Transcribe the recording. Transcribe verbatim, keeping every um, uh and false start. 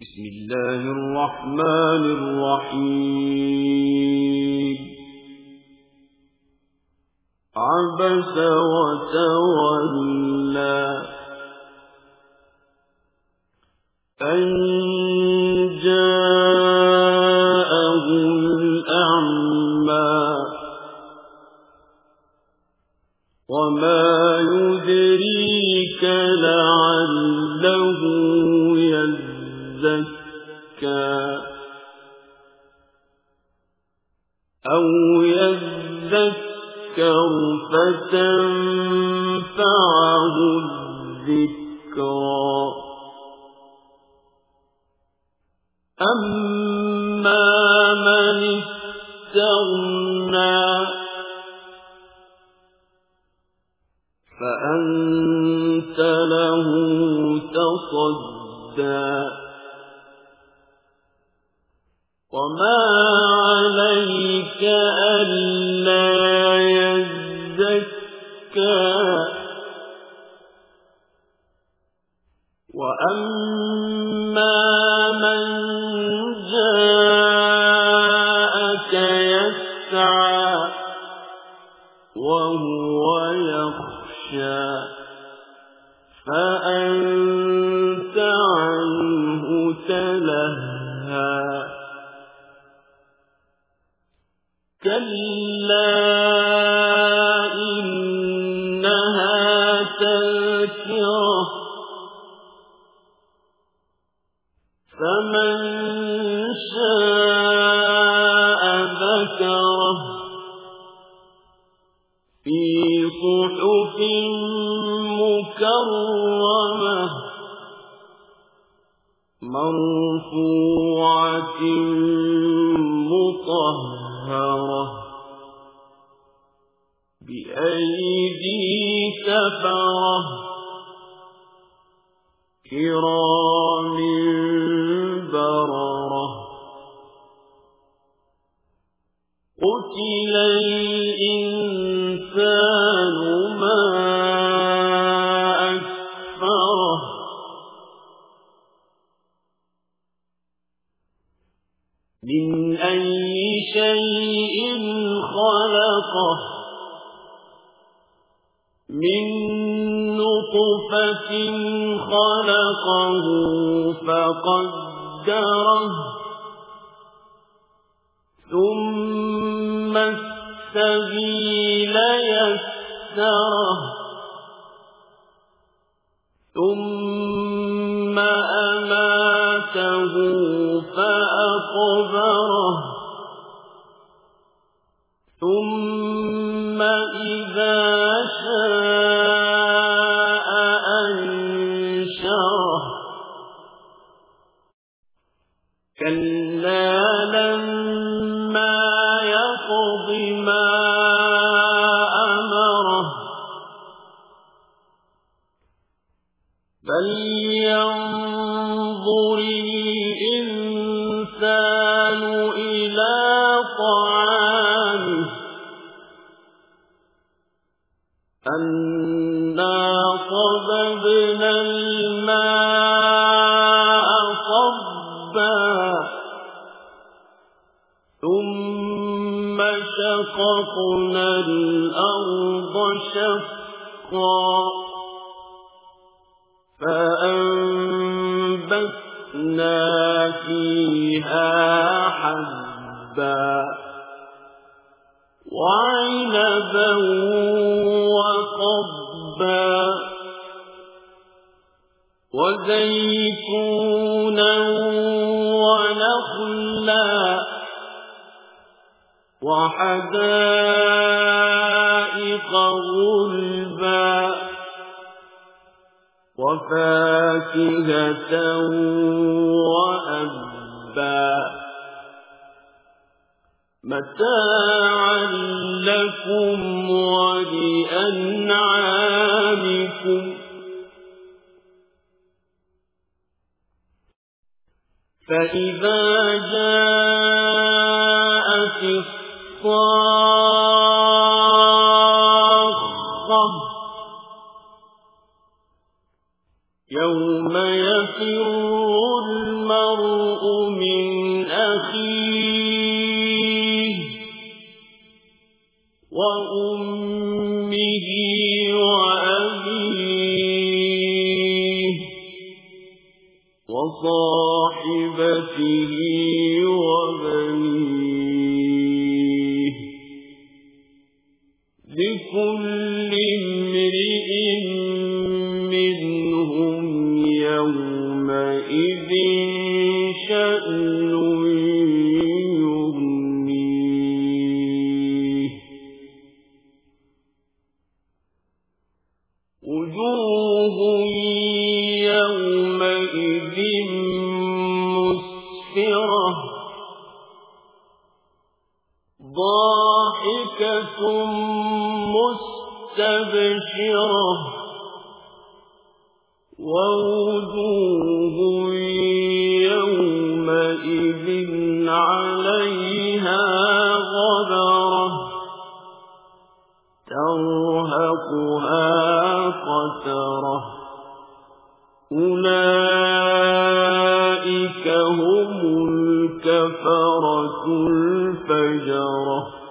بسم الله الرحمن الرحيم عبس وتولى أن جاءه الأعمى وما يدريك لعله يزكى أو يذكر فتنفعه الذكرى أما من استغنى فأنت له تصدى وما عليك ألا يزكى وأما من جاءك يسعى وهو يخشى فأنت عنه تلهى كلا إنها تذكرة فمن شاء ذكره في صحف مكرمة مرفوعة مطهرة بأيدي سفرة كرام بررة قتل الإنسان ما أكفره من أي شيء خلقه من نطفة خلقه فقدره ثم السبيل يسره ثم أماته فأقبره ثم إذا شاء أنشره كلا لما يقض ما أمره فلينظر الإنسان إلى طعامه أنا صببنا الماء صبا ثم شققنا الأرض شقا فأنبتنا فيها حبا وعنبا وقضبا وزيتونا ونخلا وحدائق غلبا وفاكهة وأبا متاعا لكم ولأنعامكم فإذا جاءت الصاخة يوم يفر المرء وصاحبته وبنيه لكل امرئ منهم يومئذ شأن يغنيه وجوه يومئذ مسفرة ضاحكة مستبشرة ووجوه يومئذ عليها غبرة ترهقها قترة أولئك هم الكفرة الفجرة.